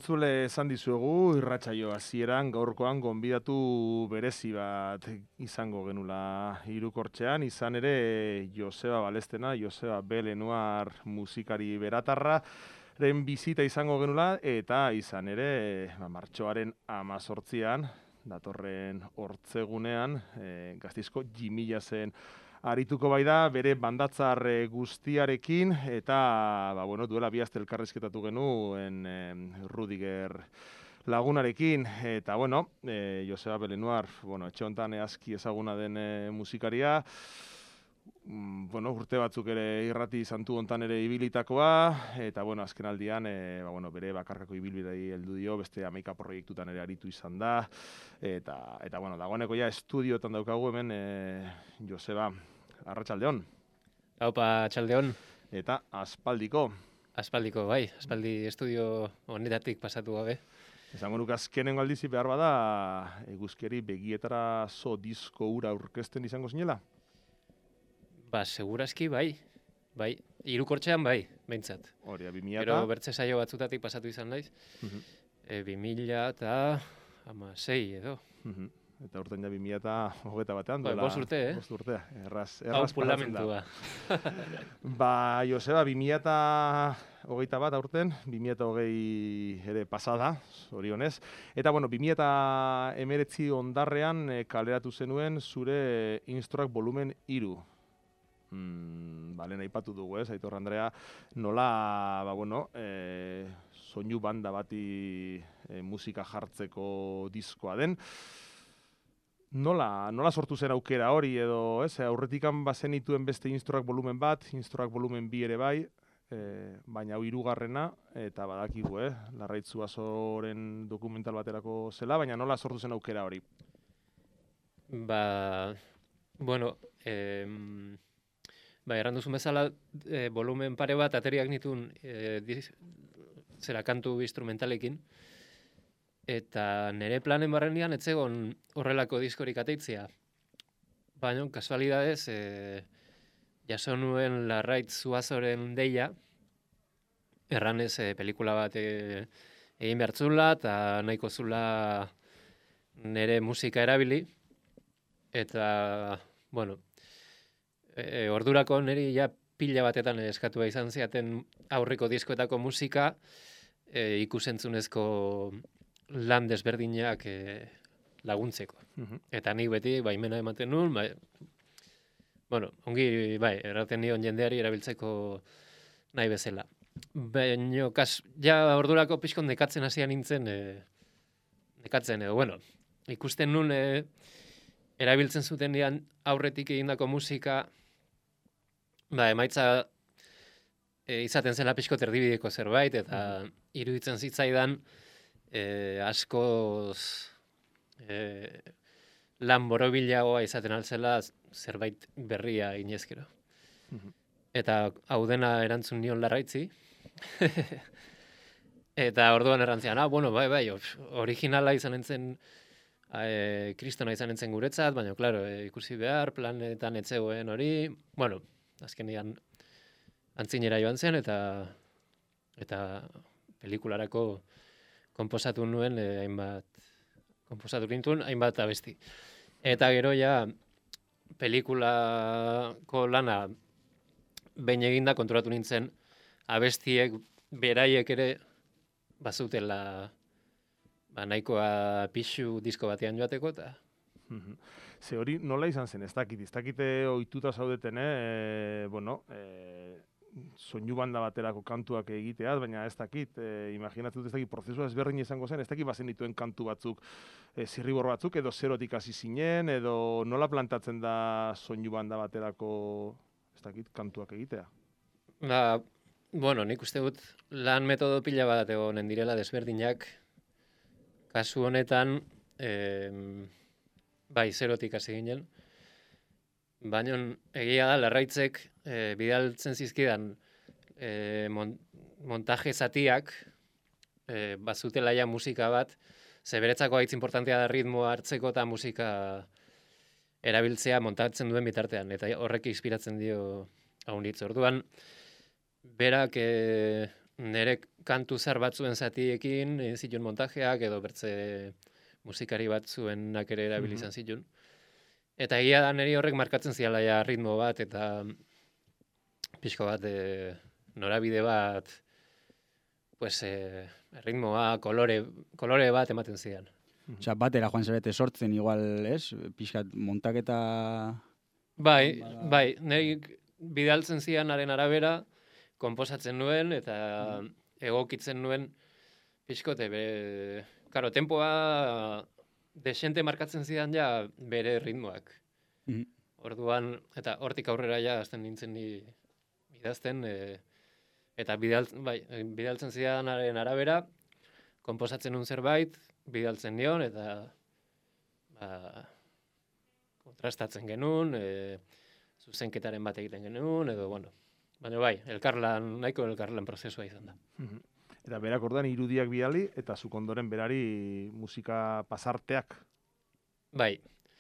Entzule esan dizuegu, irratsaio hasieran gaurkoan gonbidatu berezi bat izango genula hirukortzean, izan ere Joseba Balestena, Joseba Belenuar musikari beratarra, bizita izango genula, eta izan ere martxoaren 18an, datorren hortzegunean, Gasteizko Jimillazen arituko bai da, bere bandatzar guztiarekin, eta duela bi aste elkarrizketatu genuen Rudiger lagunarekin, eta Joseba Belenuar, etxe honetan aski ezaguna den musikaria, urte batzuk ere irrati santu hontan ere ibilitakoa, eta azken aldian bere bakarkako ibilbidei heldu dio, beste 11 proiektutan ere aritu izan da, eta dagoeneko ja estudiotan daukagu hemen Joseba, arratsaldeon. Haupa, txaldeon. Eta aspaldiko. Aspaldiko, bai, aspaldi estudio honetatik pasatu gabe. Esango nuke azkenengo aldizi behar bada, eguzkeri begietara zo disko ura aurkezten izango zinela? Segurazki, bai. Hirukortzean bai, behintzat. Hori, 2000 Gero bertze saio batzutatik pasatu izan naiz. 2016 edo. Eta urtean ja 2021 duela. Bost urte, Bost urtea, erraz Hau pulamentua. Joseba, 2021 aurten, 2020 ere pasada, zorionez. Eta 2019 ondarrean kaleratu zenuen zure Instruak volumen 3. Lehen aipatu dugu, Aitor Andrea, nola, soinu banda bati musika jartzeko diskoa den. Nola sortu zen aukera hori edo, aurretikan bazenituen beste Instruak volumen bat, Instruak volumen 2 ere bai, baina hau 3. Eta badakigu, Larraitz Zuazoren dokumental baterako zela, baina nola sortu zen aukera hori? Erran duzun bezala, volumen pare bat ateriak nituen kantu instrumentalekin, eta nire planen barrenean etzegon horrelako diskorik ateitzea. Baina, kasualidadez, jaso nuen Larraitz Zuazoren deia, erranez pelikula bat egin behartzula, eta nahiko zula nire musika erabili, eta, ordurako niri ja pila batetan eskatua izan ziaten aurriko diskoetako musika, ikusentzunezko lan desberdinak laguntzeko. Eta nik beti baimena ematen nuen, ongi, erraten nion jendeari erabiltzeko nahi bezala. Baina, ja ordurako pixkon nekatzen hasia nintzen, ikusten nuen erabiltzen zuten dian aurretik egindako musika, emaitza izaten zela pixko erdibideko zerbait, eta iruditzen zitzaidan askoz lan borobilagoa izaten altzela zerbait berria inezkero. Eta hau dena erantzun nion Larraitzi. Eta orduan errantzian, originala izan entzen, kristona izan entzen guretzat, baina, klaro, ikusi behar, planetan etzegoen hori, azkenean antzinera joan zen, eta pelikularako konposatu nuen, hainbat abesti. Eta gero ja, pelikulako lana behin eginda konturatu nintzen, abestiek beraiek ere bazutela nahikoa pixu disko batean joateko, eta... Ze hori nola izan zen, ez dakite ohituta zaudeten, soinu banda baterako kantuak egiteaz, baina ez dakit, imaginatzen dut ez dakit prozesua ezberdin izango zen, ez dakit bazen dituen kantu batzuk, zirribor batzuk, edo zerotik hasi zinen, edo nola plantatzen da soinu banda baterako, ez dakit, kantuak egitea? Nik uste dut lan metodo pila bat egonen direla desberdinak, kasu honetan, zerotik hasi ginen, baina egia da, Larraitzek bidaltzen zizkidan montaje zatiak bazutela ja musika bat, beretzako haitz importantea da ritmoa hartzeko eta musika erabiltzea montatzen duen bitartean, eta horrek inspiratzen dio haunitz. Orduan, berak nire kantu zar batzuen zatiekin egin zituen montajeak edo bertze musikari batzuenak ere erabili izan zituen. Eta egia da niri horrek markatzen ziala ja ritmo bat eta pixko bat norabide bat pues ritmoa, kolore bat ematen zidan. Osea, batera joan zarete sortzen igual, ez? Pixkat montaketa... Bai, niri bidaltzen zidanaren arabera, konposatzen nuen eta egokitzen nuen pixkote, karo, tempoa desente markatzen zidan ja bere ritmoak. Orduan, eta hortik aurrera ja hasten nintzen ni idazten, eta bidaltzen zidanaren arabera, konposatzen nun zerbait, bidaltzen nion, eta kontrastatzen genuen, zuzenketaren bat egiten genuen, edo, bueno, baina bai, nahiko elkarlan prozesua izan da. Eta berak orduan irudiak bidali, eta zuk ondoren berari musika pasarteak. Bai.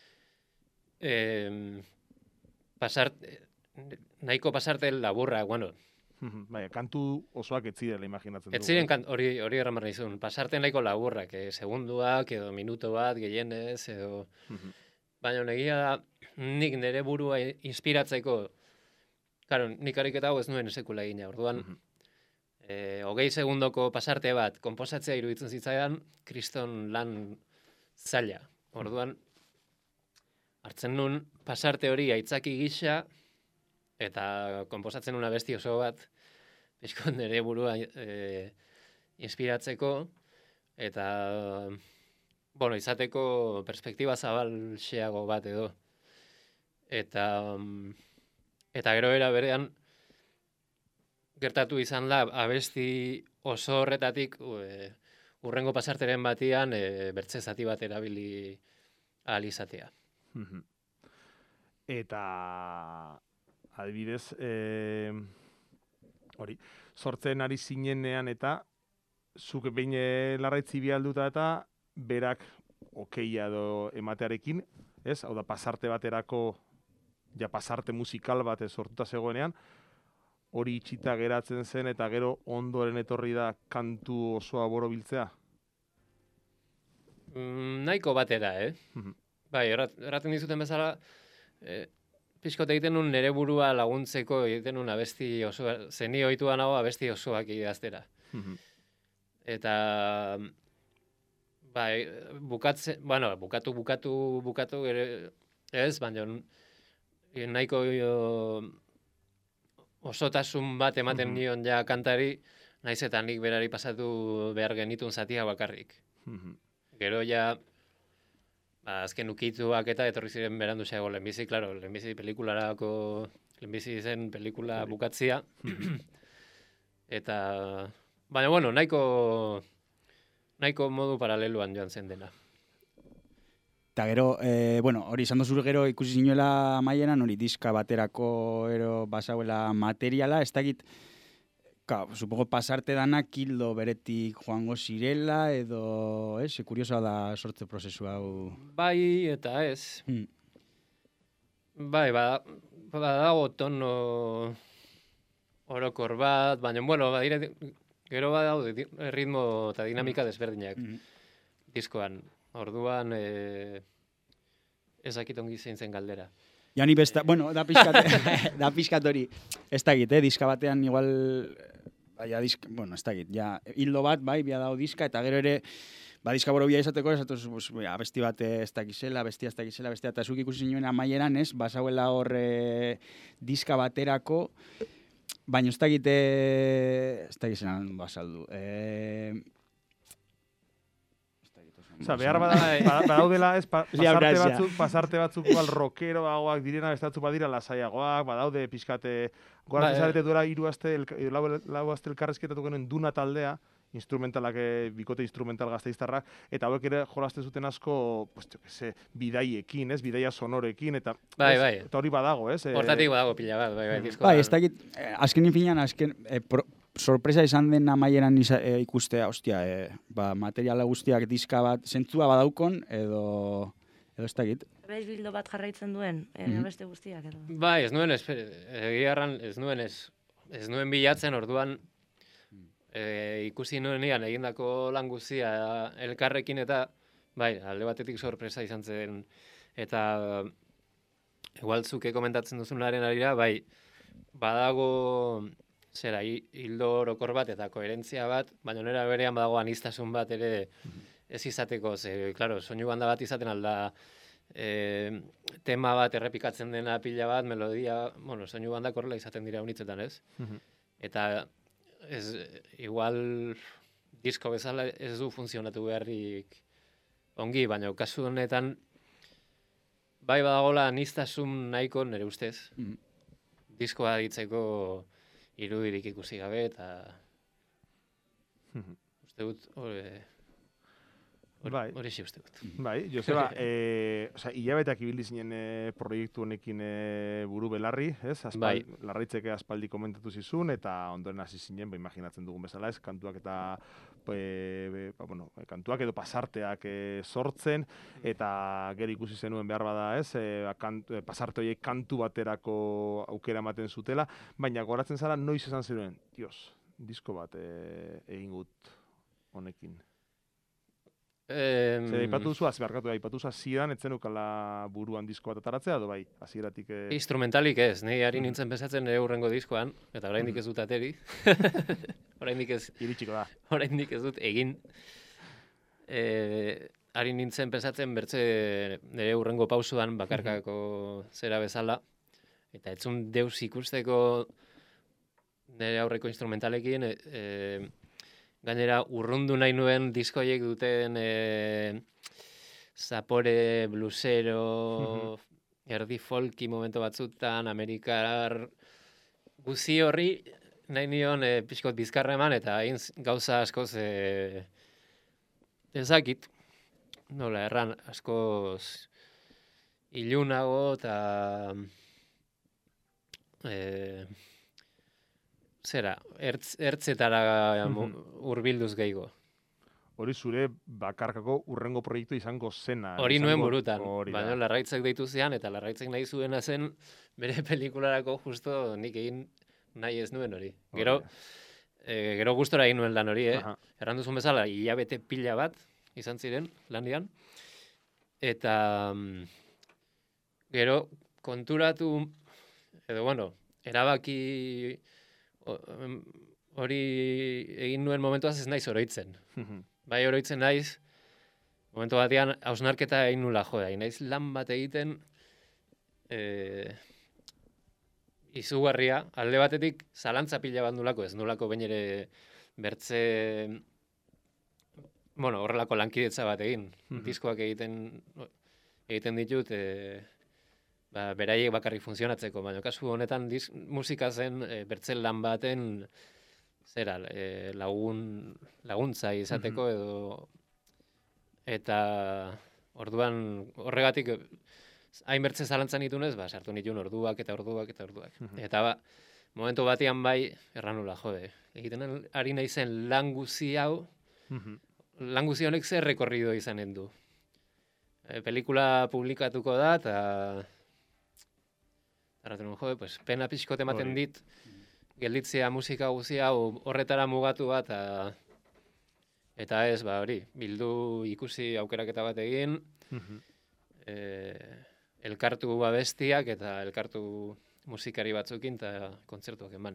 Nahiko pasarte laburra, bueno. Bai, kantu osoak ez zirela imaginatzen dugu. Ez ziren hori erramar nizun. Pasarte nahiko laburrak, segunduak, edo minuto bat, gehienez, edo... Baina negia da, nik nire burua inspiratzeko, claro, nik ariketa hau ez nuen esekula egina, orduan, 20 segundoko pasarte bat, konposatzea iruditzen zitzaidan, kriston lan zaila. Orduan, hartzen nun pasarte hori aitzaki gisa, eta konposatzen una abesti oso bat, pixko nire burua inspiratzeko, eta... Bueno, izateko perspektiba zabalxeago bat edo. Eta gero berean gertatu izan da abesti oso horretatik urrengo pasarteren batian bertze zati bat erabili ahal izatea. Eta adibidez, hori, sortzen ari zinenean eta zuk behin larraitzi bialduta eta berak okeia edo ematearekin, ez? Hau da, pasarte baterako, ja pasarte musikal bat sortuta zegoenean, hori itxita geratzen zen eta gero ondoren etorri da kantu osoa borobiltzea? Nahiko batera, Bai, erraten dizuten bezala, pixkote egiten nun nire burua laguntzeko egiten nun abesti osoa, zeni ohitua nago abesti osoak idaztera. Eta... Bai, bukatu ez, baina nahiko osotasun bat ematen nion ja kantari, naiz eta nik berari pasatu behar genitun zatia bakarrik. Gero ja, azken ukituak eta etorri ziren berandu xeago lehenbizi, klaro, lehenbizi zen pelikula bukatzia. Eta, baina, bueno, nahiko modu paraleloan joan zen dena. Eta gero, hori izan dozur gero ikusi zinuela amaieran, hori diska baterako basauela materiala, ez dakit, supongo pasarte danak hildo beretik joango zirela, edo, kuriosoa da sortze prozesu hau. Bai, eta ez. Bai, badago tono orokor bat, baina, bueno, gero badaude ritmo eta dinamika desberdinak diskoan. Orduan, ezakit ongi zein zen galdera. Jani besta, bueno, da pixkat hori. Ez dakit, diska batean igual, bueno, ez dakit, ja, hildo bat, bai, bia dao diska, eta gero ere, diska borobia izateko, abesti bat ez dakizela, bestia ez dakizela, bestia, eta zuk ikusi zinuen amaieran, basauela hor diska baterako, baina ez dakit zenan basaldu. Osa, behar badaudela ez pasarte batzuk rockeroagoak direna, bestatzuk badira lasaiagoak, badaude pixkate, goratzen zarete duela 3 aste, 4 aste elkarrezketatu genuen Duna taldea, instrumentalak, bikote instrumental gazteiztarrak, eta hauek ere jolasten zuten asko, pues, bidaiekin, bidaia sonorekin, eta hori badago, ez? Hortatik badago pila bat, bai. Bai, ez dakit, azken infinean, sorpresa izan den amaieran ikustea, ostia, materiala guztiak diska bat zentzua badaukon, edo ez dakit. Bez bildo bat jarraitzen duen, beste guztiak, edo? Bai, ez nuen bilatzen, orduan, ikusi nuenean egindako lan guztia elkarrekin eta bai, alde batetik sorpresa izan zen eta igual zuke komentatzen duzunaren arira, bai, badago hildo orokor bat eta koherentzia bat, baina nera berean badago anistasun bat ere ez izateko, claro, soinu banda bat izaten alda tema bat errepikatzen dena pila bat, melodia, bueno, soinu bandak horrela izaten dira unitzetan, ez? Eta igual disko bezala ez du funtzionatu beharrik ongi, baina kasu honetan bai badagola anistasun nahiko nere ustez. Diskoa ditzeko irudirik ikusi gabe eta uste dut hori uste dut. Bai, Joseba, hilabeteak ibildi zinen proiektu honekin buru belarri, ez? Bai. Larraitzeke aspaldi komentatu zizun, eta ondoren hasi zinen, imaginatzen dugun bezala, ez? Kantuak eta kantuak edo pasarteak sortzen, eta gero ikusi zenuen behar bada, ez? Pasarte horiek kantu baterako aukera ematen zutela, baina goratzen zara noiz esan ziruen, dios, disko bat egin gut honekin. Aipatu duzu hasieran etzen ukala buruan disko bat ataratzea, edo bai, hasieratik... Instrumentalik ez, nahi ari nintzen pensatzen hurrengo diskoan, eta oraindik ez dut ateri. Oraindik ez... Iritsiko da. Oraindik ez dut egin. Ari nintzen pensatzen bertze nire hurrengo pausuan bakarkako zera bezala, eta etzun deus ikusteko nire aurreko instrumentalekin, gainera, urrundu nahi nuen diskoiek duten zapore blusero, erdi folki momento batzutan, amerikar guzi horri nahi nion pixkot bizkarra eman, eta hain gauza askoz ezakit, nola erran, askoz ilunago eta ertzetara urbilduz gehiago. Hori zure bakarkako urrengo proiektu izango zena. Hori nuen burutan, baina Larraitzek deitu zian, eta Larraitzek nahi zuena zen bere pelikularako justo nik egin nahi ez nuen hori. Gero gustora egin nuen lan hori, Erran duzun bezala, hilabete pila bat izan ziren lanian, eta gero konturatu, edo bueno, erabaki hori egin nuen momentuaz ez naiz oroitzen. Bai oroitzen naiz, momentu batean hausnarketa egin nula joda. Naiz lan bat egiten izugarria, alde batetik zalantza pila bat nulako, ez nulako bain ere bertze horrelako lankidetza bat egin. Diskoak egiten ditut beraiek bakarrik funtzionatzeko, baina kasu honetan musika zen bertze lan baten laguntza izateko edo eta orduan horregatik hain bertze zalantzan itunez, sartu nituen orduak. Eta momentu batean bai erranula jode. Egiten ari naizen lan guzi hau, lan guzi honek zer rekorrido izanen du. Pelikula publikatuko da, eta erraten jode, pena pixkot ematen dit, gelditzea musika guzia horretara mugatu bat, eta ez, hori, bildu ikusi aukeraketa bat egin, elkartu babestiak eta elkartu musikari batzukin eta kontzertuak eman.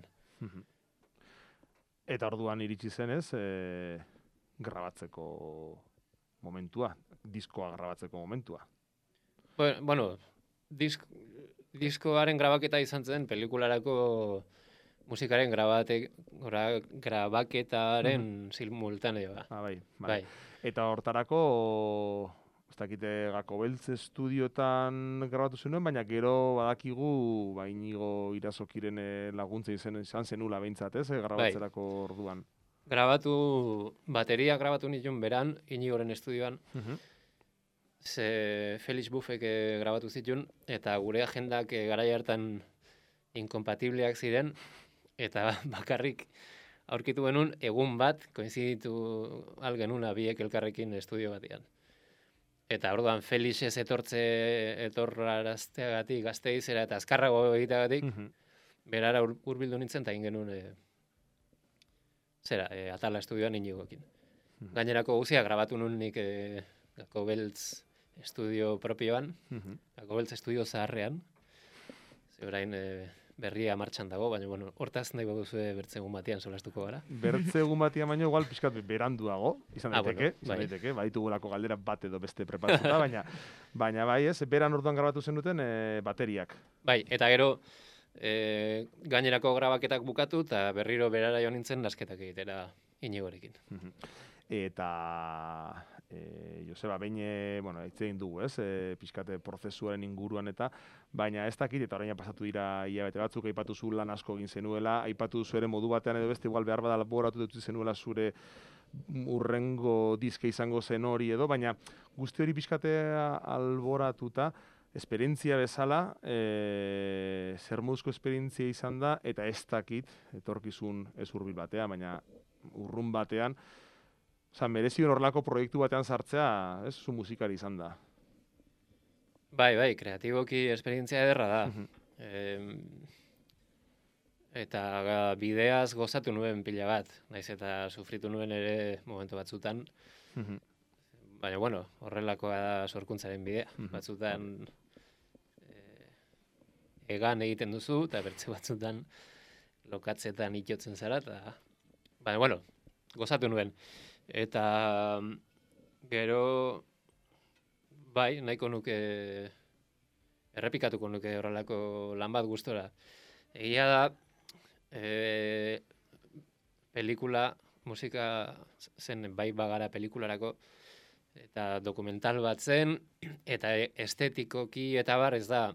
Eta orduan iritsi zenez, grabatzeko momentua, diskoa grabatzeko momentua. Bueno, diskoaren grabaketa izan zen pelikularako musikaren grabaketaren simultaneoa. Bai. Eta hortarako, ez dakite Gako Beltz estudiotan grabatu zenuen, baina gero badakigu Inigo Irazokiren laguntza izan zenula behintzat, ez, grabatzerako orduan. Bateria grabatu nituen beran, Inigoren estudioan, Felix Buffek grabatu zituen, eta gure agendak garai hartan inkompatibleak ziren, eta bakarrik aurkitu genuen egun bat, koinziditu algenuna biek elkarrekin estudio batean. Eta orduan Felix ez etorrarazteagatik, Gasteizera eta azkarrago egiteagatik, berara hurbildu nintzen, eta egin genuen Atala estudioan Inigoekin. Gainerako guzia grabatu nun nik Gako Beltz estudio propioan, Gako Beltz estudio zaharrean, ze orain berria martxan dago, baina bueno, hortaz nahi baduzu bertzegun batean solastuko gara. Bertzegun batean baino igual pixkat beranduago, izan daiteke, baitugulako galdera bat edo beste preparatuta, baina bai ez, beran orduan grabatu zenuten bateriak. Bai, eta gero gainerako grabaketak bukatu eta berriro berara jo nintzen nasketak egitera Inigorekin. Eta Joseba, behin, hitz egin dugu, ez, pixkate prozesuaren inguruan eta, baina ez dakit, eta orain pasatu dira hilabete batzuk, aipatu zu lan asko egin zenuela, aipatu zu ere modu batean edo beste, igual behar bada laboratu dut zenuela zure urrengo diske izango zen hori edo, baina guzti hori pixkate alboratuta, esperientzia bezala, zer moduzko esperientzia izan da, eta ez dakit, etorkizun ez hurbil batean, baina urrun batean, merezi horrelako proiektu batean sartzea, ez, zu musikari izan da. Bai, kreatiboki esperientzia ederra da. Eta bideaz gozatu nuen pila bat, naiz eta sufritu nuen ere momentu batzutan. Baina, bueno, horrelakoa da sorkuntzaren bidea. Batzutan egan egiten duzu, eta bertze batzutan lokatzetan itotzen zara, eta baina, bueno, gozatu nuen. Eta gero, bai, nahiko nuke, errepikatuko nuke horrelako lan bat gustora. Egia da, pelikula, musika zen bai bagara pelikularako, eta dokumental bat zen, eta estetikoki eta bar ez da,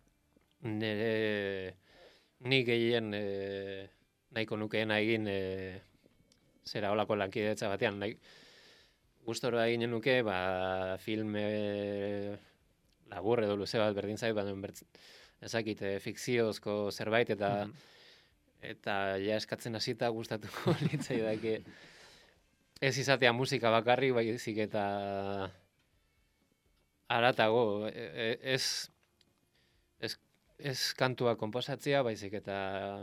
ni gehien nahiko nukeena egin zera holako lankidetza batean, gustora eginen nuke, filme labur edo luze bat berdin zait, baina ezakit fikziozko zerbait, eta ja eskatzen hasita gustatuko litzaidake ez izatea musika bakarrik, baizik eta haratago, ez kantua konposatzea, baizik eta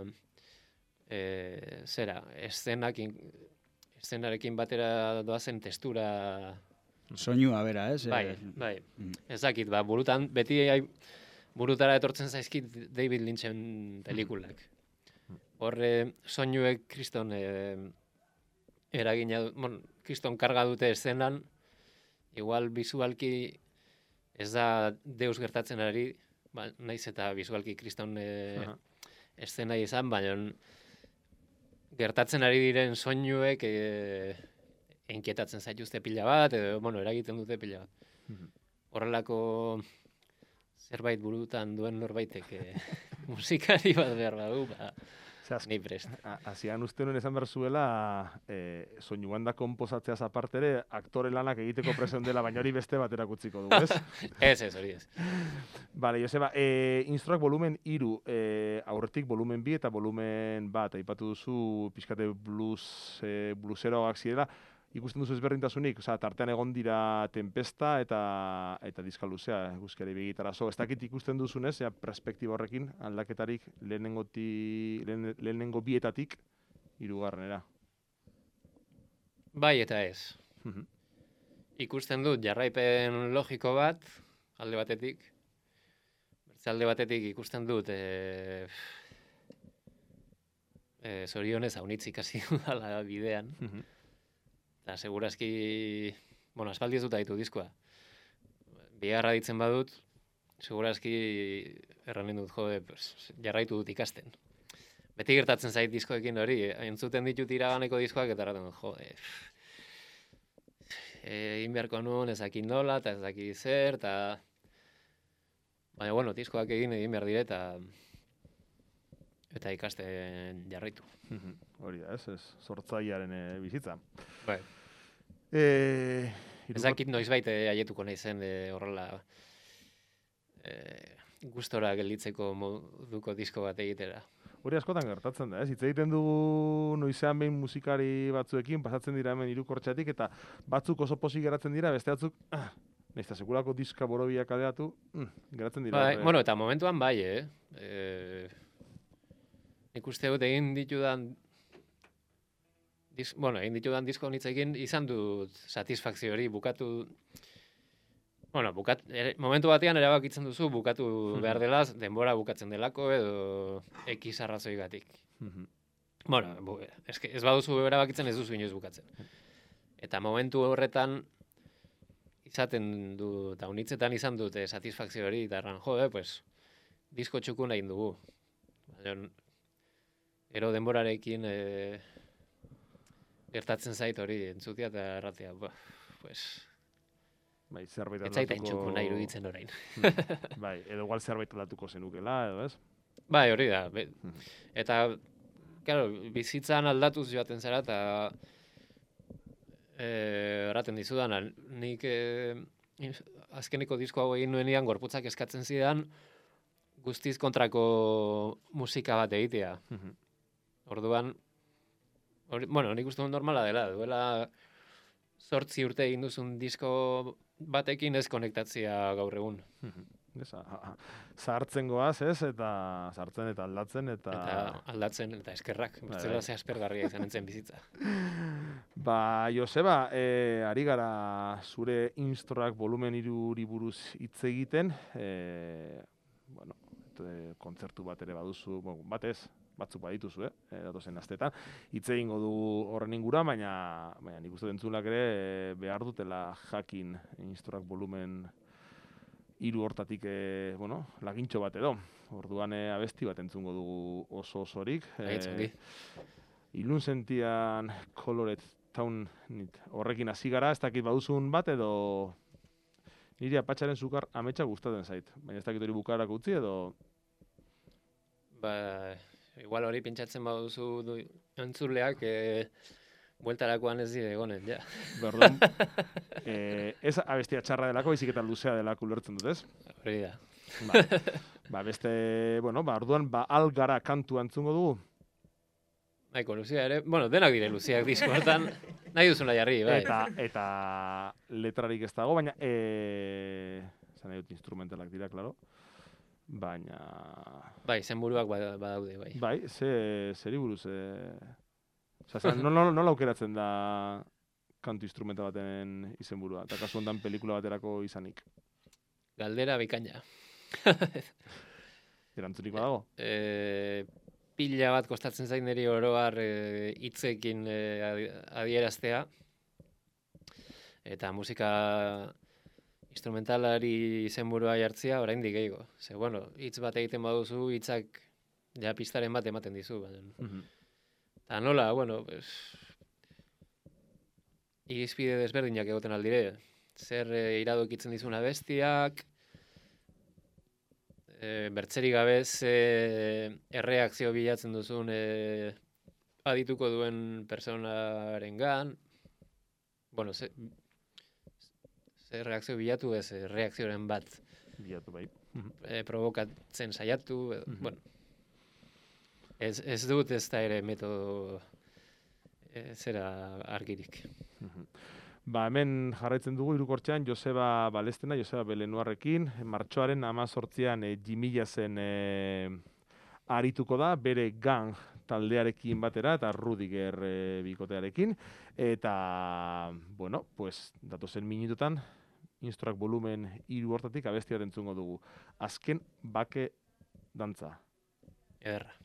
eszenarekin batera doazen testura. Soinua bera, ez? Bai. Ez dakit, beti burutara etortzen zaizkit David Lynchen pelikulak. Horre soinuek kriston eragina, kriston karga dute eszenan, igual visualki ez da deus gertatzen ari, naiz eta visualki kriston eszena izan, baina gertatzen ari diren soinuek enkietatzen zaituzte pila bat, edo, eragiten dute pila bat. Horrelako zerbait burutan duen norbaitek musikari bat behar badu, ni prest. Hasian uste nuen esan behar zuela, soinuan da konposatzeaz aparte ere, aktore lanak egiteko presen dela, baina hori beste bat erakutziko dugu, ez? Ez, hori ez. Bale, Joseba, instruak volumen 3, aurretik volumen 2 eta volumen 1, aipatu duzu pixkate bluseroak zirela, ikusten duzu ezberdintasunik, tartean egon dira Tempesta eta diska luzea guzkiari begitara. Ez dakit ikusten duzunez, perspektiba horrekin, aldaketarik lehenengo bietatik hirugarrenera. Bai eta ez. Ikusten dut jarraipen logiko bat, alde batetik. Bertze alde batetik ikusten dut zorionez haunitzik hasi dudala bidean. Eta segurazki, aspaldi ez dut ditu diskoa. Bigarra ditzen badut, segurazki erranen dut, jarraitu dut ikasten. Beti gertatzen zait diskoekin hori, entzuten ditut iraganeko diskoak, eta erraten dut, egin beharko nuen ezakin nola, eta ezaki zer, eta... Baina, diskoak egin behar dire, eta ikasten jarraitu. Hori da, ez sortzailearen bizitza. Bai. Ezakit noizbait aietuko naizen horrela gustora gelditzeko moduko disko bat egitera. Hori askotan gertatzen da, ez? Hitz egiten dugu noizean behin musikari batzuekin, pasatzen dira hemen hirukortxatik, eta batzuk oso posik geratzen dira, beste batzuk, nahiz eta sekulako diska borobiak kaleratu, geratzen dira. Bai, eta momentuan bai, Nik uste dut egin ditudan egin ditudan disko honitzekin izan dut satisfakzio hori bukatu. Bueno, momentu batean erabakitzen duzu bukatu behar dela, denbora bukatzen delako edo X arrazoigatik. Bueno, ez baduzu erabakitzen ez duzu inoiz bukatzen. Eta momentu horretan izaten du, eta unitzetan izan dute satisfakzio hori, eta erran, pues, disko txukun egin dugu. Ero denborarekin gertatzen zait hori entzutia eta erratea, pues... Bai, zerbait aldatuko... Ez zaitain txukun nahi iruditzen orain. Bai, edo igual zerbait aldatuko zenukela, edo ez? Bai, hori da. Eta, claro, bizitzan aldatuz joaten zara, eta erraten dizudana, nik azkeneko disko hau egin nuenian gorputzak eskatzen zidan guztiz kontrako musika bat egitea. Orduan, nik uste normala dela, duela 8 urte egin duzun disko batekin ez konektatzea gaur egun. Zahartzen goaz, ez? Eta zahartzen eta aldatzen, eta eskerrak. Bertzela ze aspergarria izan entzen bizitza. Ba, Joseba, ari gara zure Instorak volumen 3 buruz hitz egiten, bueno, kontzertu bat ere baduzu, batez, batzuk badituzu, datozen astetan. Hitz egingo du horren ingura, baina nik uste entzulak ere behar dutela jakin Instorak volumen 3 hortatik, lagintxo bat edo. Orduan abesti bat entzungo dugu osorik. Ilun sentian Colored Town horrekin hasi gara, ez dakit baduzun bat edo niri Apatxaren Zukar ametsa gustatzen zait. Baina ez dakit hori bukarako utzi edo... Igual hori pintxatzen baduzu entzuleak, bueltarakoan ez dire egonen, ja. Berdun, ez abestia txarra delako, baizik eta luzea delako ulertzen dut, ez? Hori da. Beste, orduan, algara kantu antzungo dugu? Nahiko luzea ere, denak dire luzeak disko hartan, nahi duzuna jarri, bai. Eta letrarik ez dago, baina, zan nahi dut instrumentalak dira, klaro. Baina... Bai, zenburuak badaude, bai. Bai, zeri buruz, nola aukeratzen da kantu instrumenta baten izenburua, eta kasu hontan pelikula baterako izanik? Galdera bikaina. Erantzunik badago? Pila bat kostatzen zain niri oroar hitzekin adieraztea, eta musika instrumentalari izenburua jartzea oraindik gehiago. Ze, hitz bat egiten baduzu, hitzak ja pistaren bat ematen dizu. Eta nola, irizpide desberdinak egoten aldire. Zer iradokitzen dizuna bestiak, bertzerik gabez erreakzio bilatzen duzun adituko duen personarengan. Zer reakzio bilatu ez, reakzioren bat. Bilatu, bai. Provokatzen saiatu, ez dut ez da ere metodo zera argirik. Hemen jarraitzen dugu hirukortzean Joseba Balestena, Joseba Belenuarrekin, martxoaren 18an Jimilla zen arituko da, bere gang taldearekin batera eta Rudiger bikotearekin. Eta, datozen minututan, Instorak volumen 3 hortatik abesti bat entzungo dugu. Azken bake dantza. Ederra.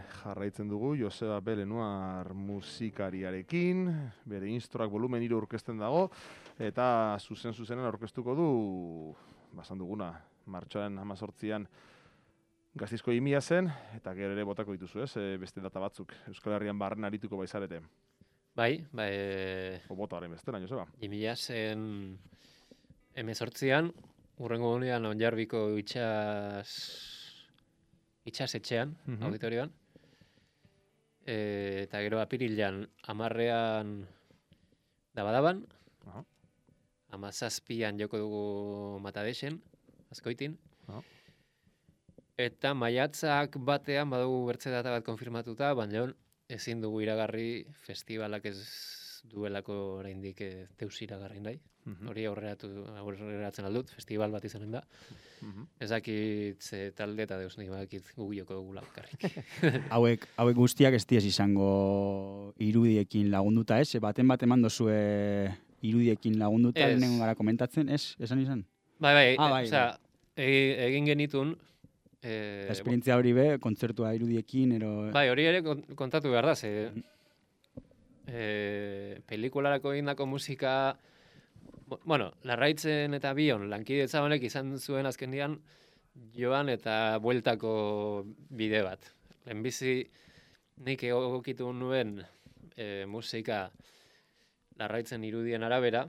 jarraitzen dugu Joseba Belenuar musikariarekin, bere instruak volumen 3 aurkezten dago, eta zuzen-zuzenen aurkeztuko du, basan duguna, martxoaren 18an Gasteizko 2000 zen, eta gero ere botako dituzu, ez? Beste data batzuk, Euskal Herrian barren arituko baizarete. Bai, Botaren bestela, Joseba. 2000 zen 18an, urrengo gunean Onjarbiko itxasetxean, auditorioan. Eta gero apirilean 10ean Dabadaban, 17an joko dugu Matadexen, Azkoitin. Eta maiatzak batean badugu bertze data bat konfirmatuta, baina ezin dugu iragarri festivalak ez duelako oraindik deus iragarri nahi. Hori aurreratzen aldut, festival bat izanen da. Ez dakit talde eta deus nahi badakit gugioko dugula bakarrik. hauek guztiak ez diez izango irudiekin lagunduta, ez? Baten eman dozue irudiekin lagunduta, lehenengo gara komentatzen, ez? Esan izan? Bai. Bai. Egin genitun, esperientzia hori be, kontzertua irudiekin, Bai, hori ere kontatu behar da, pelikularako egindako musika, Larraitzen eta Bion lankidetza honek izan zuen azkendian joan eta bueltako bide bat. Lehenbizi nik egokitu nuen musika Larraitzen irudien arabera,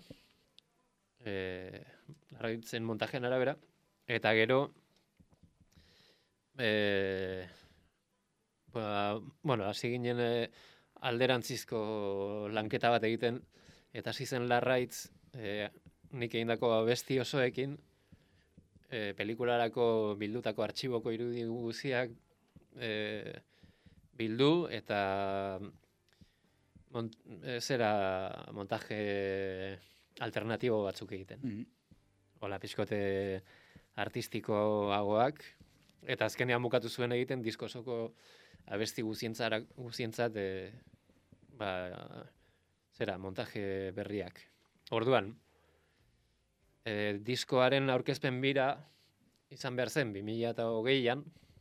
Larraitzen montajean arabera, eta gero hasi ginen alderantzizko lanketa bat egiten, eta hasi zen Larraitz nik egindako abesti osoekin, pelikularako bildutako artxiboko irudi guziak bildu, eta montaje alternatibo batzuk egiten. Hola, pixkote artistikoagoak, eta azkenean bukatu zuen egiten diskosoko abesti guzientzat montaje berriak. Orduan, diskoaren aurkezpen bira izan behar zen 2020an,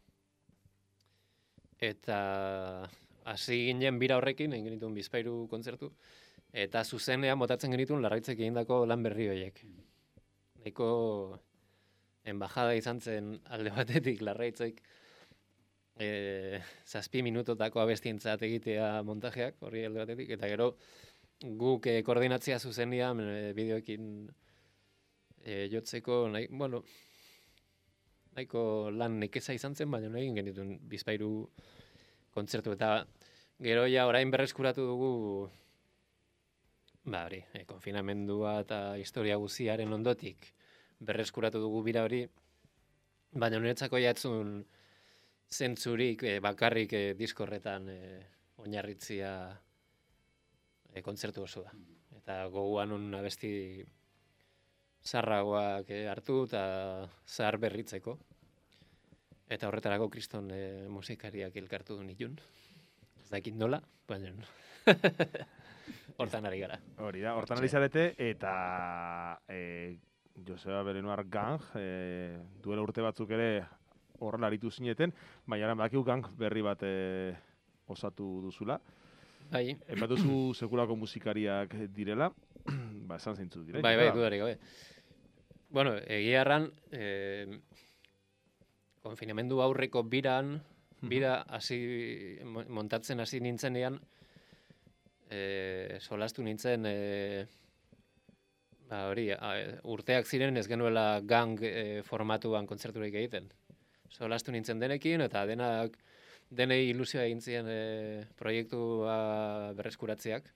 eta hasi ginen bira horrekin, egin genituen bizpahiru kontzertu, eta zuzenean botatzen genituen Larraitzek egindako lan berri horiek. Nahiko embajada izan zen alde batetik Larraitzek 7 minutotako abestientzat egitea montajeak, hori alde batetik, eta gero guk koordinatzea zuzenean bideoekin jotzeko, nahiko lan nekeza izan zen, baina egin genituen bizpahiru kontzertu, eta gero ja orain berreskuratu dugu konfinamendua eta historia guziaren ondotik berreskuratu dugu bira hori, baina niretzako jatzun zentzurik bakarrik diskorretan oinarritzia kontzertu oso da. Eta goguan abesti zarragoak hartu eta zahar berritzeko. Eta horretarako kriston musikariak elkartu nitun. Ez dakit nola, baina hortan ari gara. Hori da, hortan ari zarete, eta Joseba Belenuar Gang, duela urte batzuk ere horrela aritu zineten, baina badakigu Gang berri bat osatu duzula. Bai. Epatuzu sekulako musikariak direla, esan zeintzu dira. Bai, dudarik gabe. Egia erran, konfinamendu aurreko bira montatzen hasi nintzenean, solastu nintzen, urteak ziren ez genuela Gang formatuan kontzerturik egiten. Solastu nintzen denekin, eta denei ilusioa egin ziren proiektua berreskuratzeak.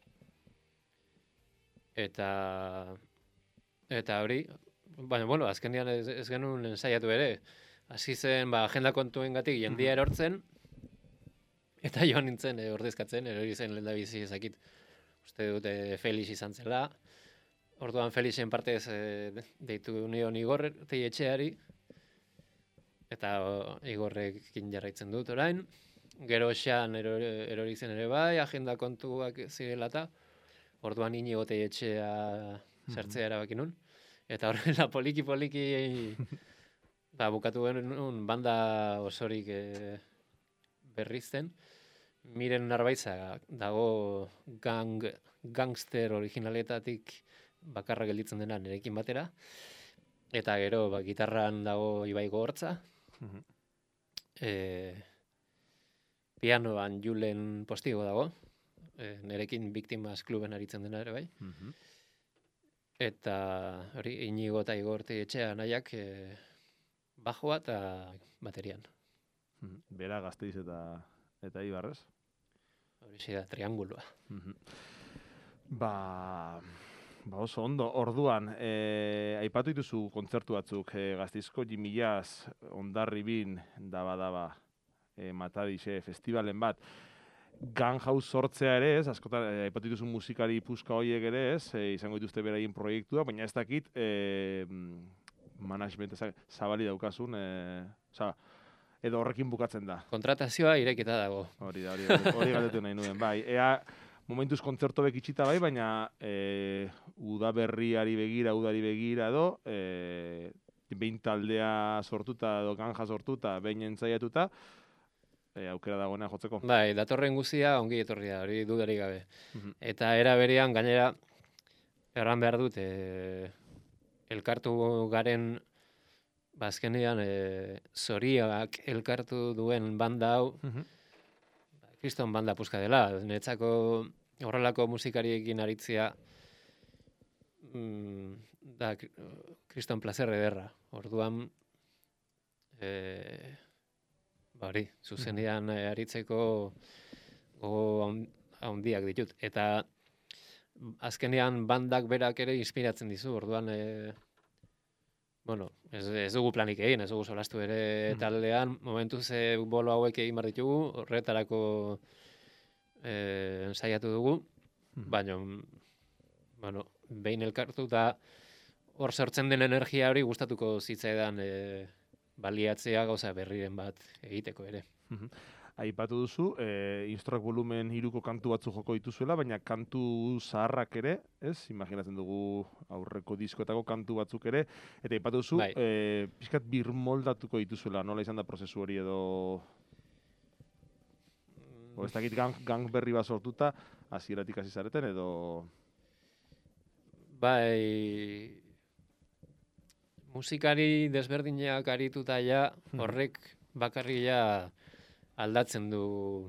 Eta hori, baina, azkenean ez genuen ensaiatu ere. Hasi zen, agenda kontuengatik jendia erortzen, eta joan nintzen ordezkatzen, erori zen lehen da bizi ezakit. Uste dut Felix izan zela. Orduan Felixen partez deitu nion Igor Teietxeari, eta Igorrekin jarraitzen dut orain. Gero Xan erori zen ere bai, agenda kontuak zirela eta orduan Inigo Teietxea sartzea erabaki nun. Eta horrela poliki bukatu genuen banda osorik berrizten. Miren Narbaitza dago gangster originaletatik bakarra gelditzen dena nirekin batera. Eta gero, gitarran dago Ibai Gogortza. Pianoan Julen Postigo dago. Nirekin Biktimas kluben aritzen dena ere bai. Eta hori, Inigo eta Igorti etxea nahiak bajoa eta baterian. Bera Gasteiz eta Ibarrez. Hori da, trianguloa. Ba oso ondo, orduan, aipatu dituzu kontzertu batzuk, Gasteizko Jimmy Jazz, Hondarribin, daba, Matadixe, festivalen bat, Gunhouse sortzea ere ez, askotan, aipatu dituzu musikari puska horiek ere ez, izango dituzte beraien proiektua, baina ez dakit, management zabali daukasun, edo horrekin bukatzen da. Kontratazioa irekita dago. Hori galdetu nahi nuen, bai. Ea, momentuz kontzerto bekitxita bai, baina udari begira edo, behin taldea sortuta edo ganja sortuta, behin entzaiatuta, aukera dagoena jotzeko. Bai, datorren guztia ongi etorria, hori dudarik gabe. Eta era berean gainera, erran behar dut, elkartu garen, azkenean, Zoriak elkartu duen banda hau, kriston banda puska dela, netzako horrelako musikariekin aritzia da kriston placer ederra. Orduan, hori, zuzenean aritzeko gogo handiak ditut. Eta azkenean bandak berak ere inspiratzen dizu, orduan, ez dugu planik egin, ez dugu solastu ere taldean, momentuz bolo hauek egin behar ditugu, horretarako ensaiatu dugu, baina, behin elkartu eta hor sortzen den energia hori gustatuko zitzaidan baliatzea gauza berriren bat egiteko ere. Aipatu duzu, Instruak volumen 3ko kantu batzu joko dituzuela, baina kantu zaharrak ere, ez? Imaginatzen dugu aurreko diskoetako kantu batzuk ere, eta aipatu duzu, pixkat birmoldatuko dituzuela, nola izan da prozesu hori edo... ez dakit gang berri bat sortuta, hasieratik hasi zareten edo... Bai, musikari desberdinak arituta ja, horrek bakarria aldatzen du,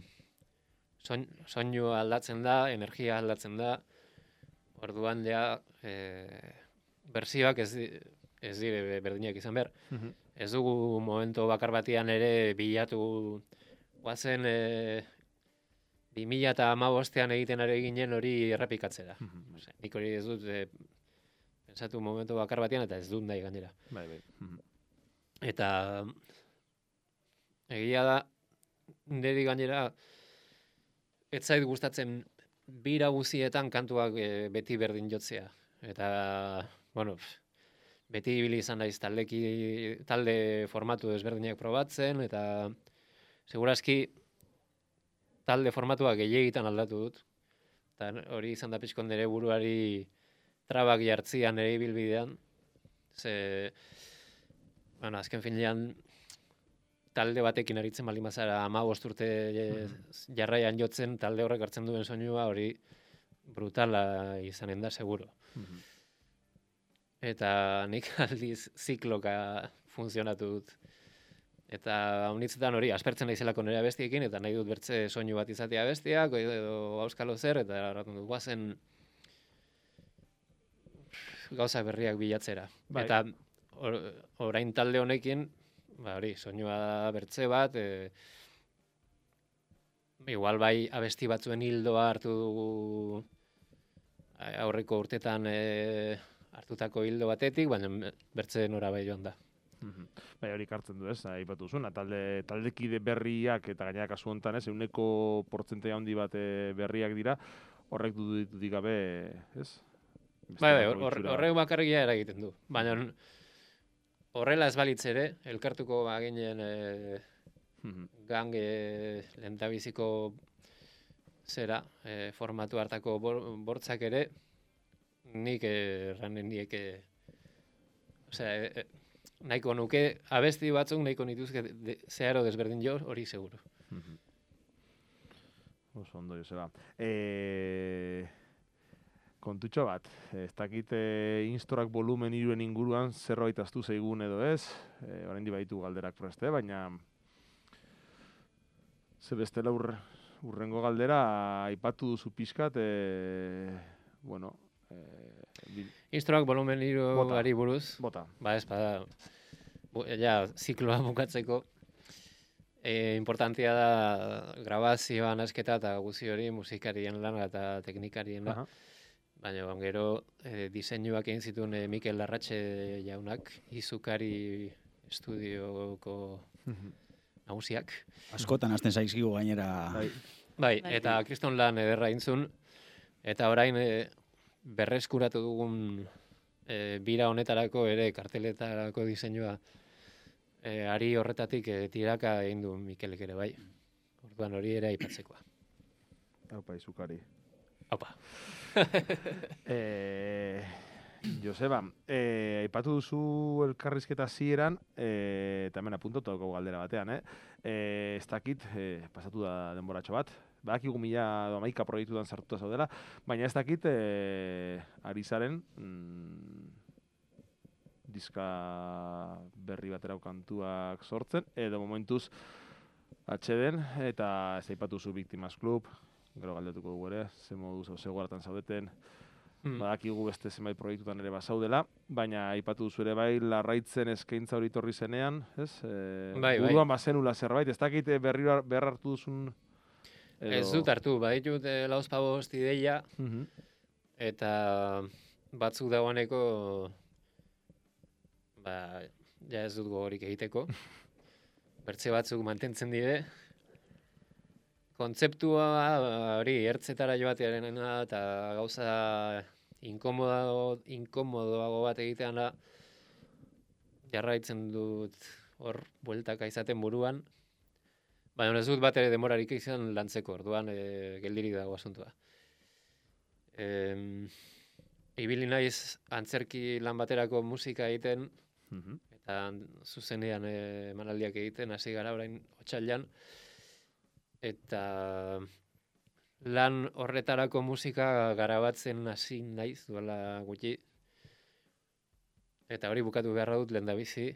soinu aldatzen da, energia aldatzen da, orduan ja, berzioak ez dire berdinak izan behar. Ez dugu momento bakar batean ere bilatu guazen 2015ean egiten ari ginen hori errepikatzera. Nik hori ez dut pensatu momentu bakar batean eta ez dut nahi gainera. Bai. Eta egia da, niri gainera ez zait gustatzen bira guzietan kantuak beti berdin jotzea. Eta, beti ibili izan naiz talde formatu desberdinak probatzen, eta segurazki talde formatua gehiegitan aldatu dut. Eta hori izan da pixkon nire buruari trabak jartzian nire ibilbidean. Azken finean talde batekin aritzen baldin bazara 15 urte jarraian jotzen, talde horrek hartzen duen soinua hori brutala izanen da seguro. Eta nik aldiz zikloka funtzionatu dut. Eta honitzetan hori, aspertzen naizelako nire abestiekin, eta nahi dut bertze soinu bat izatea abestiak, edo auskalo zer, eta erratun dut guazen gauza berriak bilatzera. Bai. Eta orain talde honekin, hori, soinua bertze bat, igual bai abesti batzuen hildoa hartu dugu aurreko urtetan hartutako hildo batetik, baina bertze nora bai joan da. Bai, hori kartzen du ez, aipatu zuen, taldekide berriak eta gainera kasu honetan ez, 100% portzentai handi bat berriak dira, horrek dudik gabe, ez? Bai, horrek bakarria eragiten du, baina horrela ez balitz ere, elkartuko baginen gang lehentabiziko zera, formatu hartako bortzak ere, nik erranen nieke, nahiko nuke, abesti batzuk nahiko nituzke zeharo desberdin jo, hori seguro. Oso ondo, Joseba. Kontutxo bat, ez dakit Instorak volumen 3 inguruan zerbait aztu zeigun edo ez, oraindik baditu galderak preste, baina ze bestela urrengo galdera aipatu duzu pixkat, bueno, Instorak volumen 3 buruz, bota. ba ez, bada, ja, zikloa bukatzeko, importantia da grabazioa, nasketa eta guzti hori musikarien lana eta teknikarien lana. Baina gero diseinuak egin zituen Mikel Larratxe jaunak, Izukari estudioko nagusiak. Askotan hasten zaizkigu gainera. Bai, eta kriston lan ederra intzun, eta orain berreskuratu dugun bira honetarako ere karteletarako diseinua ari horretatik tiraka egin du Mikelek ere bai. Orduan hori ere aipatzekoa. Haupa, Izukari. Haupa. Joseba, aipatu duzu elkarrizketa zieran, eta hemen apuntatu daukagu galdera batean, ez dakit, pasatu da denboratxo bat, badakigu 1011 proiektutan sartuta zaudela, baina ez dakit, ari zaren, diska berri baterau kantuak sortzen, edo momentuz atxeden, eta ez aipatu zu Victimas Club, gero galdetuko dugu ere, ze moduz, ze guartan zaudeten, badakigu beste zenbait proiektutan ere bazaudela, baina aipatu duzu ere bai, larraitzen eskaintza hori torri zenean, ez? Buruan bazenula zerbait, ez dakit berra hartu duzun? Edo... Ez dut hartu, baditut lauzpabost ideia, eta batzuk dagoeneko, ja ez dut gogorik egiteko, bertze batzuk mantentzen dire, kontzeptua hori ertzetara joatearen eta gauza inkomodoago bat egitean da, jarraitzen dut hor bueltaka izaten buruan, baina ez dut bat ere demorarik izan lantzeko, orduan geldirik dago asuntua. Ibili naiz antzerki lan baterako musika egiten, eta zuzenean emanaldiak egiten, hasi gara orain otsailean, eta lan horretarako musika garabatzen hasi naiz duela gutxi. Eta hori bukatu beharra dut lehendabizi.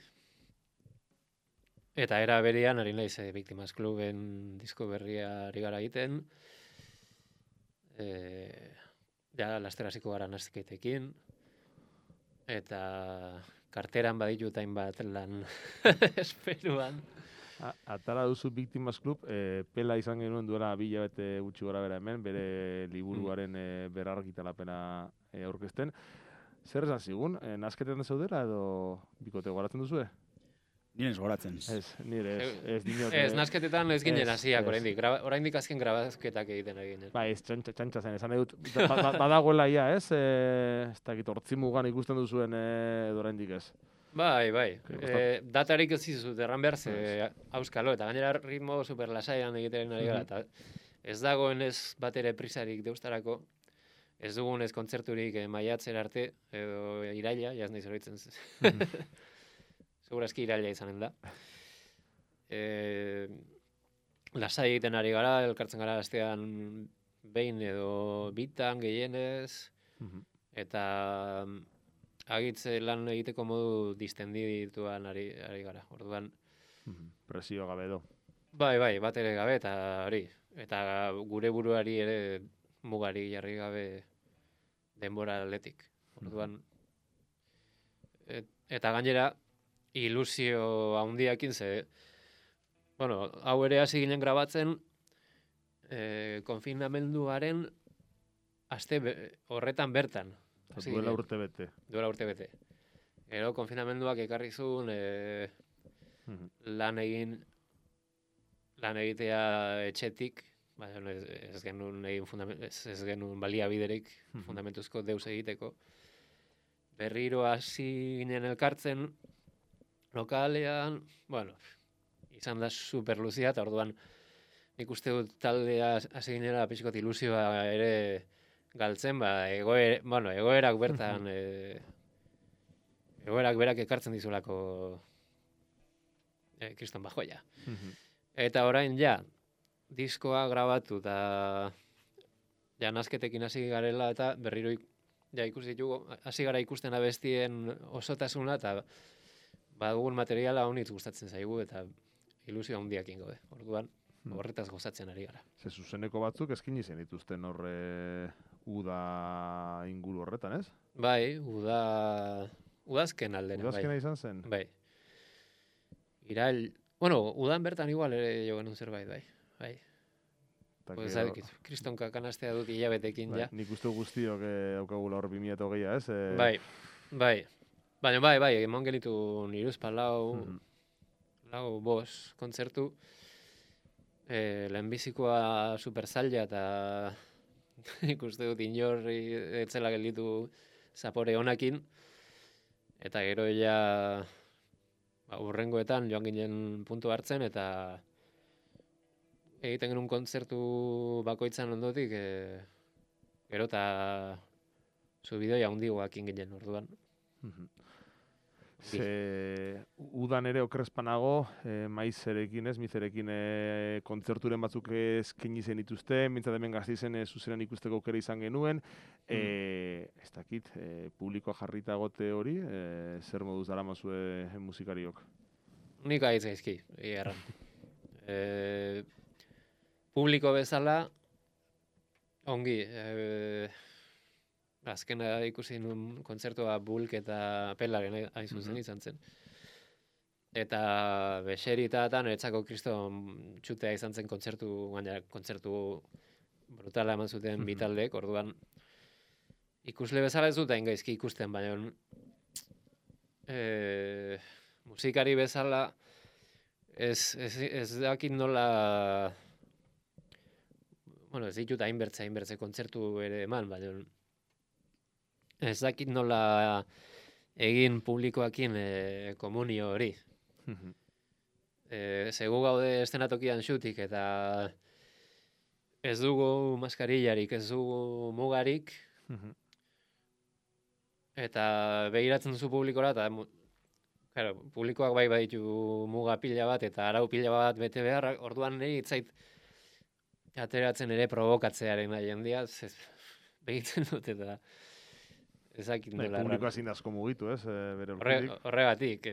Eta era berean ari naiz Victimas Cluben disko berria ari gara egiten. Ja laster hasiko gara nasketekin. Eta karteran baditut hainbat lan esperuan. Atara duzu Victimas Club, pela izan genuen duela 2 hilabete gutxi gora bera hemen, bere liburuaren berrargitalapena aurkezten. Zer esan zigun? Nasketetan zaudela edo bikote goratzen duzue? Nire ez goratzen. Ez, nire ez dinot. Ez, nasketetan ez ginen hasiak oraindik. Oraindik azken grabazketak egiten ari ginen. Ba, ez txantxa zen, esan edut, badagoela ia, ez? Ez dakit, hortzimugan ikusten duzuen edo oraindik ez. Bai. Datarik ez zizut erran behar, auskalo, eta gainera ritmo super lasaian egiten ari gara, eta ez dagoen ez bat ere prisarik deustarako, ez dugun ez kontzerturik maiatzera arte, edo iraila, jaz nahi zoritzen. Segurazki iraila izanen da. Lasai egiten ari gara, elkartzen gara astean behin edo bitan gehienez, eta agitze lan egiteko modu distendituan ari gara. Orduan presio gabe edo. Bai, bat ere gabe eta hori. Eta gure buruari ere mugari jarri gabe denbora atletik. Orduan eta gainera ilusio handiakin ze hau ere hasi ginen grabatzen konfinamenduaren aste horretan bertan. Duela urte bete. Gero konfinamenduak ekarri zuen lan egitea etxetik, ez genuen baliabiderik fundamentuzko deus egiteko. Berriro hasi ginen elkartzen lokalean, izan da superluzia, eta orduan nik uste dut taldea hasi ginela pixkot ilusioa ere galtzen, egoerak bertan, egoerak berak ekartzen dizulako kriston bajoia. Eta orain diskoa grabatu eta ja nazketekin hasi garela eta berriro ja ikusi ditugu, hasi gara ikusten abestien osotasuna eta badugun materiala honitz gustatzen zaigu eta ilusio handiakin gaude. Orduan, horretaz gozatzen ari gara. Ze zuzeneko batzuk eskini zen dituzten uda inguru horretan, ez? Bai, udazken aldera. Udazkena izan zen? Bai. Udan bertan igual ere jo genuen zerbait, bai. Pues kristonka kanastea dut hilabetekin, ja. Nik uste guztiok aukagula hor 2008a, ez? Bai. Baina bai, emon genitu niruzpa lau bos kontzertu. Lehenbizikoa super zaila eta ikuste dut inorri etzela gelditu zapore honakin. Eta gero urrengoetan joan ginen puntu hartzen eta egiten genuen kontzertu bakoitzan ondotik gero eta zubidoia handigoakin ginen orduan. Udan ere okrespanago, maizerekin ez, mizerekin kontzerturen batzuk eskaini zen dituzte, mintzat hemen Gasteizen zuzenean ikusteko aukera izan genuen, ez dakit, publikoa jarrita gote hori, zer moduz daramazue musikariok? Nik aiz gaizki, egarran. Publiko bezala, ongi, azkena ikusi nuen kontzertua Bulk eta Pelaren hain zuzen izan zen. Eta beseritatan etzako kriston txutea izan zen kontzertu brutala eman zuten bitaldek, orduan ikusle bezala ez dut hain gaizki ikusten, baina musikari bezala ez dakit nola ez ditut hainbertze kontzertu ere eman, baina ez dakit nola egin publikoakin komunio hori. Segu gaude estenatokian xutik eta ez dugu maskarillarik, ez dugu mugarik, eta begiratzen duzu publikora, eta publikoak bai baditu muga pila bat eta arau pila bat bete behar, orduan nahi itzait ateratzen ere provokatzearen nahi handia, begitzen dut eta ezakit nola. Publikoa zin asko mugitu, ez? Horregatik.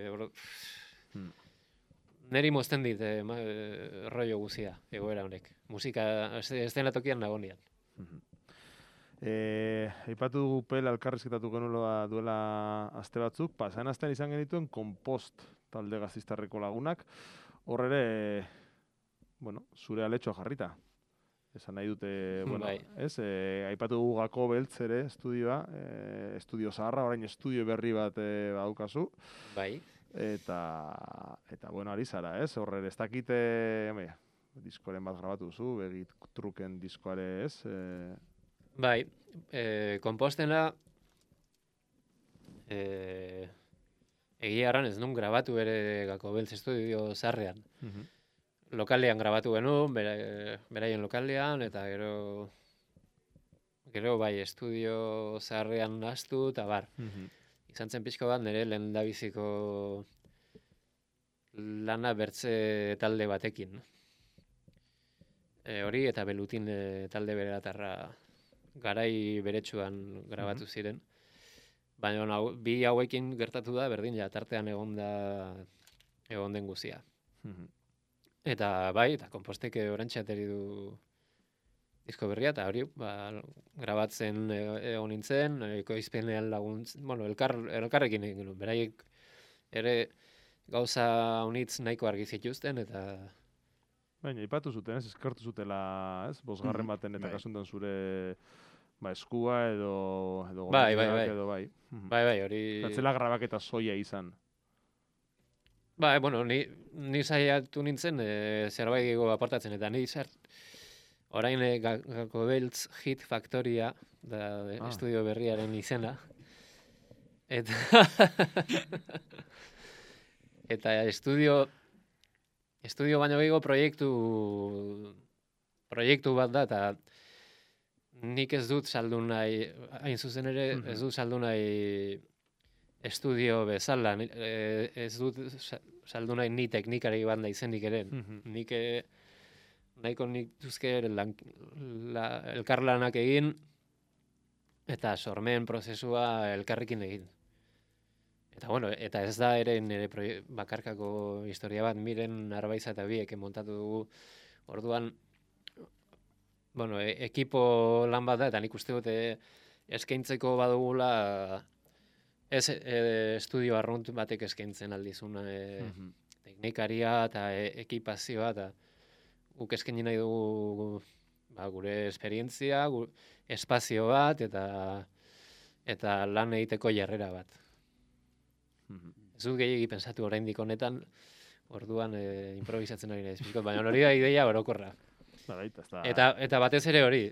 Neri mozten dit rollo guzia, egoera honek. Musika, estenatokian nagonian. Aipatu dugu Pel elkarrizketatu genuela duela aste batzuk, pasan astean izan genituen Kompost talde Gasteiztarreko lagunak, hor ere, zure aletxoa jarrita. Esan nahi dute, aipatu dugu Gako Beltz ere estudioa, estudio zaharra, orain estudio berri bat badaukazu. Bai. Eta ari zara, ez? Horre, ez dakite, diskoren bat grabatu duzu, begit truken diskoare, ez? Bai, Konpostena egia erran ez nun grabatu ere Gako Beltz estudio zaharrean. Lokalean grabatu genuen, beraien lokalean, eta gero bai estudio zaharrean naztu, eta bar. Izan zen pixko bat, nire lehendabiziko lana bertze talde batekin. Hori eta Belutin talde beratarra garai beretsuan grabatu ziren. Baina bi hauekin gertatu da, berdin ja, tartean egon den guzia. Eta bai, eta Konpostek orantxe ateri du disko berria, eta hori, grabatzen egon nintzen, ekoizpenean laguntzen, elkarrekin egin genuen, beraiek ere gauza honitz nahiko argi zituzten, eta... Baina, ipatu zuten, ez, eskertu zutela, ez, bosgarren baten eta kasuntan zure eskua edo bai. Edo bai. Bai, hori... Zatzela grabaketa soia izan. Ba, ni saiatu nintzen zerbait gehiago apartatzen, eta ni orain Gako Beltz Hit Factoria, da estudio berriaren izena. Eta estudio baino gehiago proiektu bat da, eta nik ez dut saldu nahi, hain zuzen ere, ez dut saldu nahi estudio bezala, ez dut saldu nahi ni teknikari bat naizenik ere. Nik nahiko nituzke elkarlanak egin, eta sormen prozesua elkarrekin egin. Eta bueno, eta ez da ere nire bakarkako historia bat, Miren Arbaiza eta biek montatu dugu. Orduan, bueno, ekipo lan bat da, eta nik uste dute eskaintzeko badugula ez estudio arrunt batek eskaintzen aldizuna teknikaria eta ekipazioa, eta guk eskaini nahi dugu gure esperientzia, espazio bat, eta lan egiteko jarrera bat. Ez dut gehiagi pensatu oraindik honetan, orduan improvisatzen ari naiz, baina hori da ideia orokorra. Eta batez ere hori,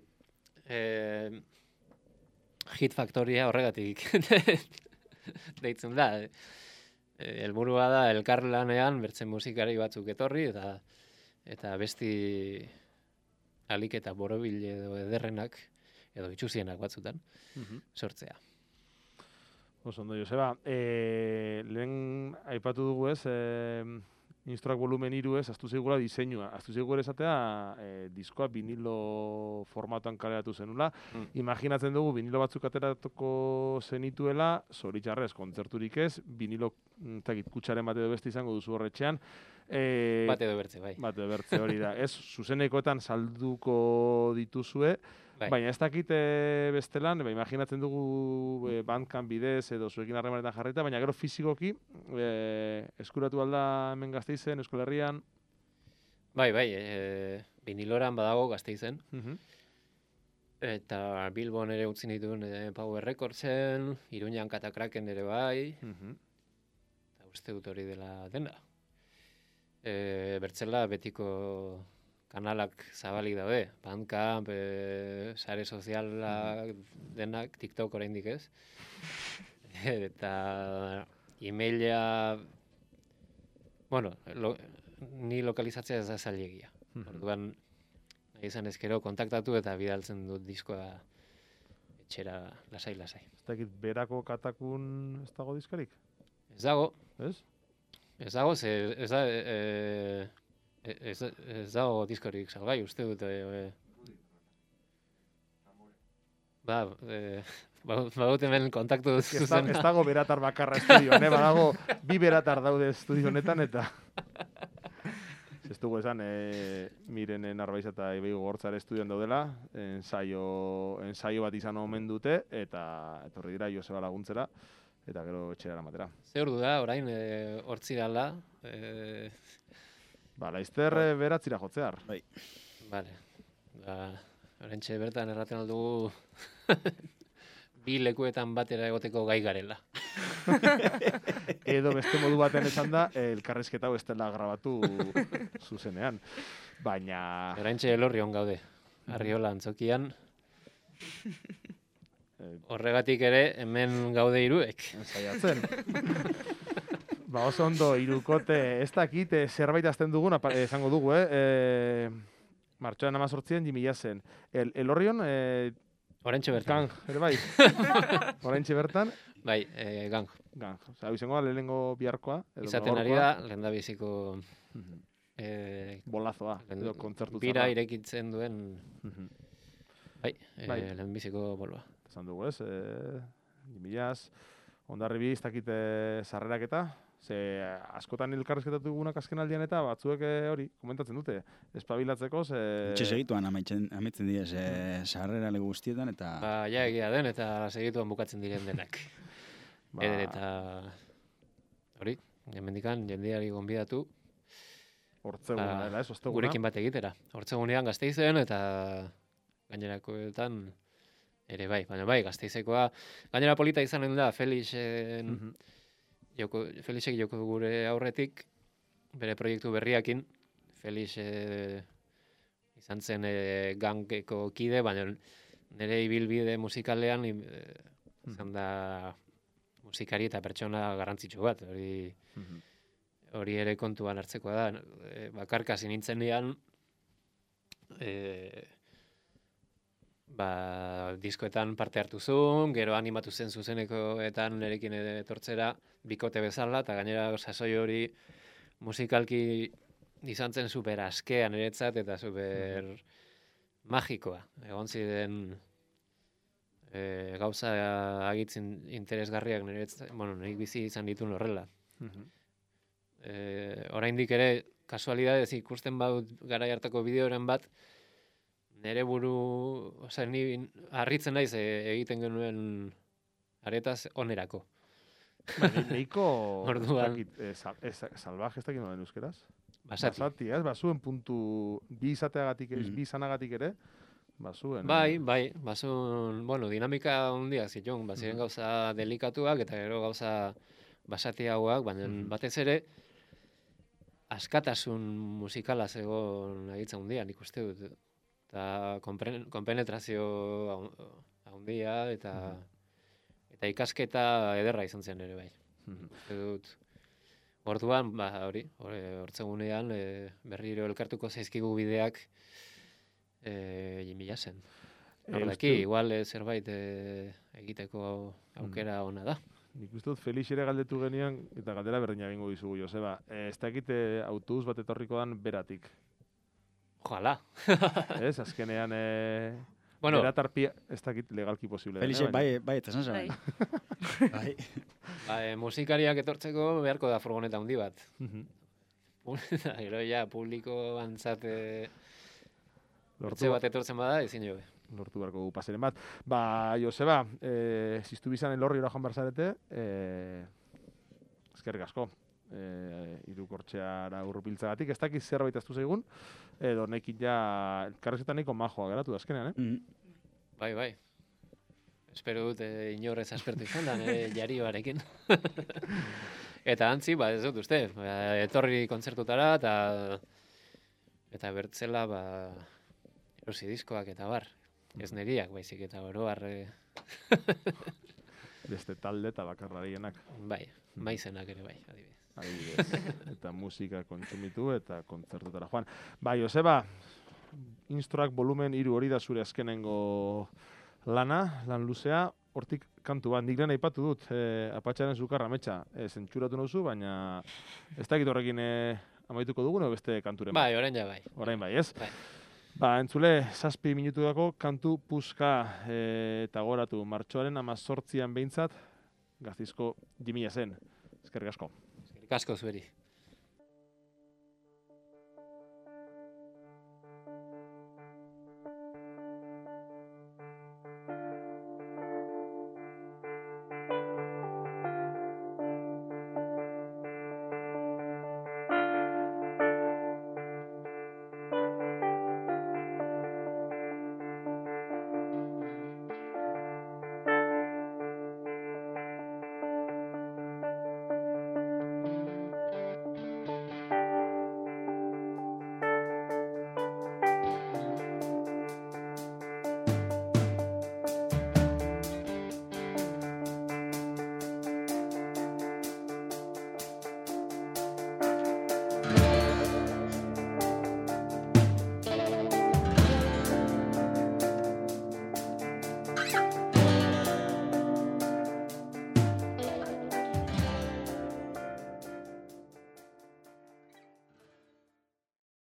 Hit Factoria horregatik deitzen da. Helburua da elkarlanean bertzen musikari batzuk etorri, eta besti alik eta borobil edo ederrenak, edo itxusienak batzutan, sortzea. Oso ondo, Joseba. Lehen aipatu dugu ez, Instruak volumen 3 ez, aztu zeigula diseinua. Aztu zeigula esatea, diskoa vinilo formatuan kaleratu zenula. Imaginatzen dugu, vinilo batzuk ateratuko zenituela, zoritxarrez, kontzerturik ez, vinilo kutsaren bat edo beste izango duzu horretxean. Bat edo bertze, bai. Bat edo bertze hori da. Ez, zuzenekoetan salduko dituzue, baina ez dakit bestelan, imaginatzen dugu Bandcamp bidez edo zuekin harremanetan jarrita, baina gero fizikoki eskuratu alda hemen Gasteizen, Euskal Herrian? Bai, viniloran badago Gasteizen. Eta Bilbon ere utzi dituen Power Recordsen, Iruñan Katakraken ere bai, eta uste dut hori dela dena. Bertzela betiko kanalak zabalik daude, Bandcamp, sare sozialak denak, TikTok oraindik ez. Eta emaila, bueno, ni lokalizatzea ez da zailegia. Orduan, nahi izan ezkero kontaktatu eta bidaltzen dut diskoa etxera lasai. Ez dakit berako katakun ez dago diskarik? Ez dago. Ez? Ez dago, ez dago diskorik salgai, uste dut. Badut hemen kontaktu zuzen. Ez dago beratar bakarra estudioan, badago bi beratar daude estudio honetan, eta ez dugu esan, Mirenen Arbaiza eta Ibei Gogortzare estudioan daudela, ensaio bat izan omen dute, eta etorri dira Joseba laguntzera, eta gero etxera eramatera. Ze ordu da, orain hortzirala. Laizter beratzira jotzear. Bai. Vale. Orentxe bertan erraten aldugu bi lekuetan batera egoteko gai garela. Edo beste modu baten esan da, elkarrizketa hau ez dela grabatu zuzenean. Baina... Orentxe Elorrion gaude, Arriola antzokian. Horregatik ere, hemen gaude hiruek. Saiatzen. Oso ondo, hirukote, ez dakit, zerbait azten dugun, esango dugu, Martxoan 18an, Jimila zen. Elorrion, Orentxe bertan. Gang, ere bai. Orentxe bertan. Bai, gang. Gang. Osa, izango da, lehenengo biharkoa. Izaten ari da, lehen da biziko... bolazoa, edo kontzertu zara. Bira irekitzen duen... Bai, lehen biziko boloa. Esan dugu ez, Jimilaz, Ondarribi, ez dakit sarrerak eta, ze askotan elkarrezketatu dugunak azken aldian eta batzuek hori, komentatzen dute, espabilatzeko, ze... Etxe segituan amaitzen dira, sarrera legu guztietan, eta... Ja egia den, eta segituan bukatzen diren denak. Eta hori, hemendikan jendeari gonbidatu. Hortzeguna, ez, osteguna. Gurekin bat egitera. Hortzegunean Gasteizen, eta gainerakoetan ere bai, baina bai, Gasteizekoa. Gainera polita izanen da, Felixek joko gure aurretik, bere proiektu berriakin. Felix izan zen gangeko kide, baina nire ibilbide musikalean izan da musikari eta pertsona garrantzitsu bat. Hori ere kontuan hartzekoa da. Bakarkasi nintzenean, diskoetan parte hartu zuen, gero animatu zen zuzenekoetan nerekin etortzera bikote bezala, eta gainera sasoi hori musikalki izan zen super askea niretzat eta super magikoa. Egon ziren gauza agitzen interesgarriak niretzat, nik bizi izan dituen horrela. Oraindik ere, kasualidadez ikusten badut garai hartako bideoren bat, nere buru, ni harritzen naiz egiten genuen aretaz onerako. Nahiko, Orduan. salvaje ez dakit nola euskeraz? Basati. Ez, basuen puntu bi izateagatik ere, bi izanagatik ere, basuen. Bai, basun, dinamika handia ziton, baziren gauza delikatuak eta gero gauza basatiagoak, baina batez ere, askatasun musikala zegoen agitza handia, nik uste dut. Eta konpenetrazio handia eta ikasketa ederra izan zen ere bai. Uste dut. Orduan, hortzegunean berriro elkartuko zaizkigu bideak mila zen. Hordaki, igual zerbait egiteko aukera ona da. Nik uste dut Felix ere galdetu genian, eta galdera berdina egingo dizugu, Joseba. Ez dakit autobus bat etorriko dan beratik. Ojalá. Ez, azkenean beratarpia, ez dakit legalki posible. Felix, bai, eta esan zen. Bai. Musikariak etortzeko beharko da furgoneta handi bat. Gero ja, publiko bantzat lortze bat etortzen bada, ezin jobe. Lortu beharko paseren bat. Joseba, ziztu bizan elorri joan barzarete, eskerrik asko. Irukortxeara urrupiltzagatik, ez dakit zerbait aztu zaigun, edo nekin ja, elkarrezetan nahiko majoa geratu da azkenean, Bai. Espero dut inorrez aspertu izan da, jarioarekin. Eta antzi, ez dut uste, etorri kontzertutara, eta bertzela, erosi diskoak eta bar. Ez neriak, baizik, eta oro Beste talde eta bakarrarienak. Bai, maizenak ere bai, adibidez. Eta musika kontsumitu eta kontzertutara joan. Joseba, Instroak volumen 3 hori da zure azkenengo lana, lan luzea, hortik kantu bat. Nik lehen aipatu dut, Apatxaren Zukarra Ametsa zentzuratu nauzu, baina ez dakit horrekin amaituko dugun, edo beste kanturen bai. Orain ja bai. Orain bai, ez? Bai. Entzule, 7 minututako kantu puska eta goratu martxoaren 18an behintzat, Gazteizko Jimia zen. Eskerrik asko. Eskerrik asko zueri.